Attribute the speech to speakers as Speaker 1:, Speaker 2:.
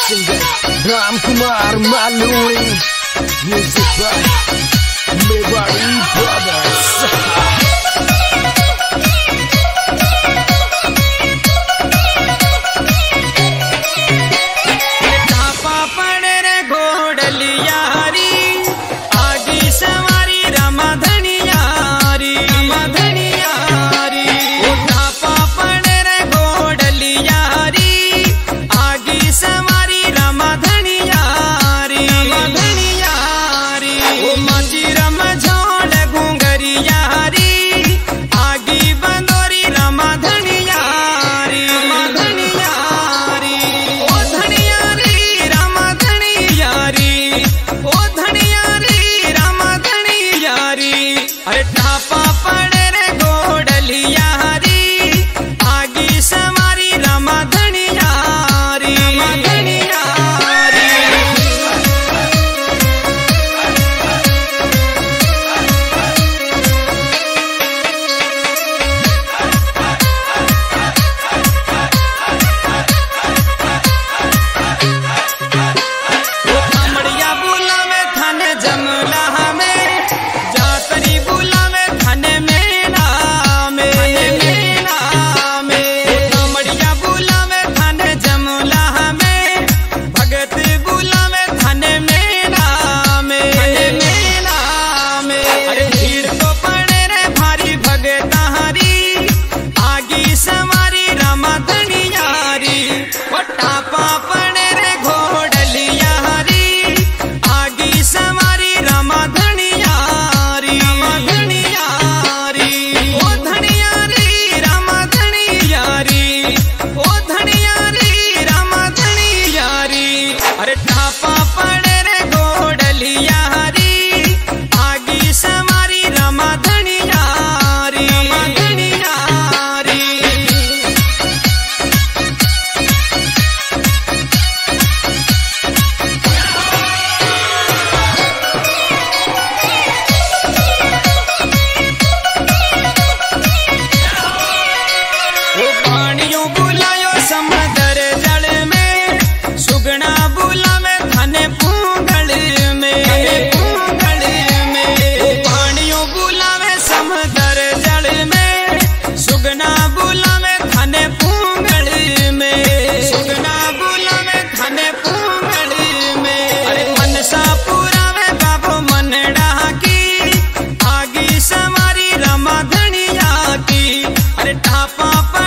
Speaker 1: singer Ram Kumar Maluri. Music by Mewari Brothers.
Speaker 2: अरे ठापा पड़े रे घोड़लिया री आगी सवारी रमा धनिया री अमड़िया बुला में थाने जमला हमें जातरी बुला में थाने मेना में अमड़िया बुला में थाने जमला हमें भगत बुला में थाने मेना में अरे भीड़ तो पड़े रे भारी भगत हरी आगी सवारी रमा धनिया री टापा पड़े रे घोड़लिया हरी आगी सवारी रमा धनिया री ओ धनिया री रमा धनिया री ओ धनिया री रमा धनिया री अरे ठापा पड़े रे घोड़लिया हरी आगी सवारी रमा धनिया री पानियों बुलायो समंदर जल में सुगना बुला में थाने पूंगल में पानियों बुला में समंदर जल में सुगना बुला में थाने पूंगल में थाने पूंगल में अरे मनसा पूरा में बाबू मन डाकी आगी सवारी रमा धनिया की अरे ठापा